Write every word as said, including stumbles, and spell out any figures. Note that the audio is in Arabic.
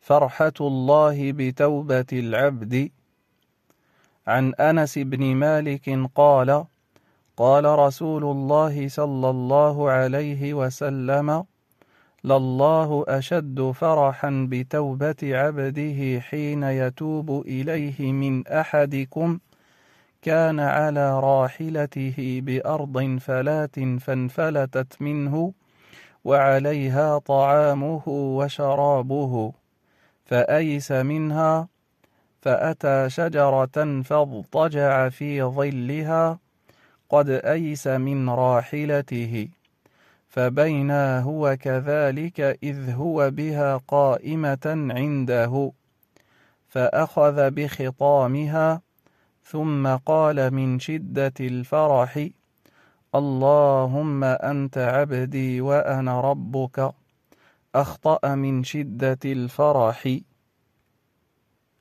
فرحة الله بتوبة العبد. عن أنس بن مالك قال قال رسول الله صلى الله عليه وسلم: لله أشد فرحا بتوبة عبده حين يتوب إليه من أحدكم كان على راحلته بأرض فلاة فانفلتت منه وعليها طعامه وشرابه، فأيس منها فأتى شجرة فاضطجع في ظلها قد أيس من راحلته، فبينا هو كذلك إذ هو بها قائمة عنده، فأخذ بخطامها ثم قال من شدة الفرح: اللهم أنت عبدي وأنا ربك. أخطأ من شدة الفرح